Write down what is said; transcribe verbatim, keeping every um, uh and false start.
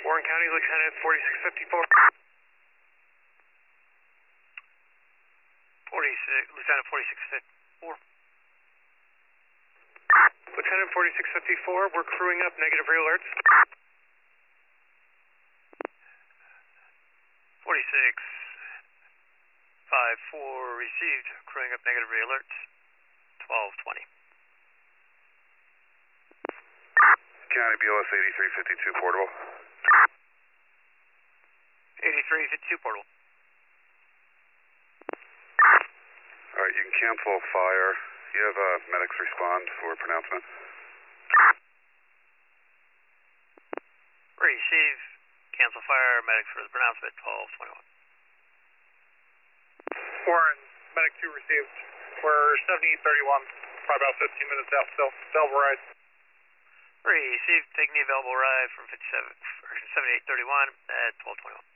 Warren County, Lieutenant forty-six fifty-four. forty-six, Lieutenant forty-six fifty-four. Lieutenant forty-six fifty-four, we're crewing up, negative re-alerts. forty-six fifty-four received, crewing up, negative re-alerts. twelve twenty. County B L S eighty-three fifty-two portable. eighty-three fifty-two portable. Alright, you can cancel fire. You have uh, medics respond for pronouncement. Receive. Cancel fire. Medics for the pronouncement. twelve twenty-one. Warren, medic two received. We're seventy-eight thirty-one. Probably about fifteen minutes out still. Available ride. Receive. Taking the available ride from fifty-seven, seventy-eight thirty-one at twelve twenty-one.